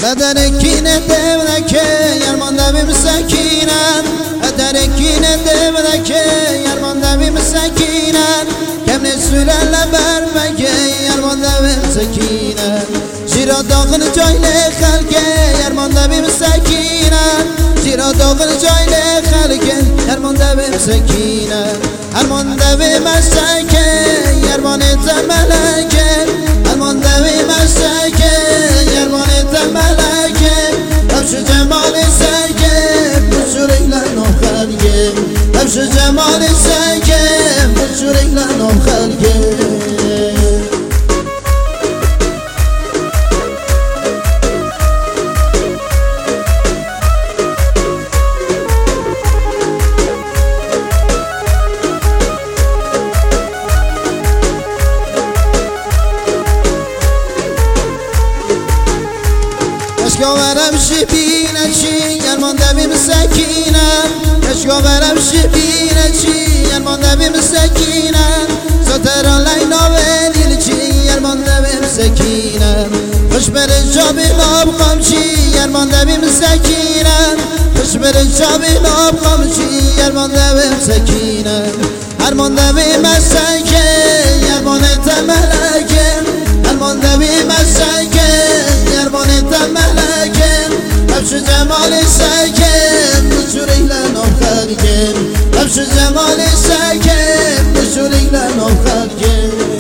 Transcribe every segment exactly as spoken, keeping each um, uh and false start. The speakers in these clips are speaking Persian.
لدركينة دبرك يرمان دبي مسكينة لدركينة دبرك يرمان دبي مسكينة كم نسول لبربك يرمان دبي مسكينة زيرا داخل جاي لخلق يرمان دبي مسكينة زيرا داخل جاي لخلق يرمان دبي مسكينة يرمان دبي مسكينة يرمان تملك يرمان دبي مسكينة يرمان تملك أبش جمال سكين بشوري لنو خلقي أبش جمال سكين بشوري لنو خلقي اشکا ورم شبینه چی یرمان دبی مسکینه اشکا ورم شبینه چی یرمان دبی مسکینه زتران لینا ولیل چی یرمان دبی مسکینه خوش بره جابی لاب خام چی یرمان دبی مسکینه خوش بره جابی لاب خام چی یرمان دبی مسکینه یرمان دبی مسکینه یرمان تملکه یرمان دبی مسکینه يرمان تملكن أبش جمال سكن بشوري لنو خلقن أبش جمال سكن بشوري لنو خلقن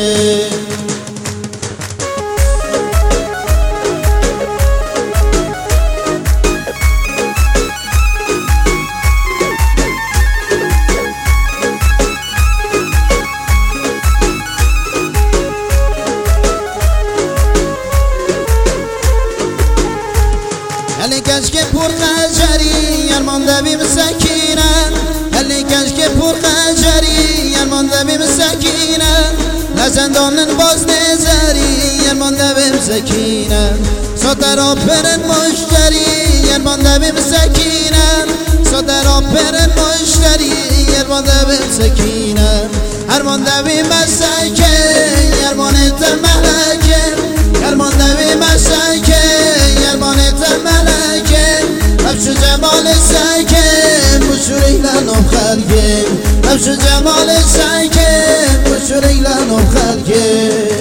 اللي كشك پور خجری یرمان دبی مسکینه اللي كشك پور خجری یرمان دبی مسکینه لزندانن باز نزری یرمان دبی مسکینه صدرا پرن مشتری یرمان دبی مسکینه صدرا پرن مشتری یرمان دبی مسکینه یرمان دبی مسکین یرمان تملکه یرمان دبی مسکین یرمان تملکه أبش جمال سكين بشوري لنو خلقي أبش جمال سكين بشوري لنو خلقي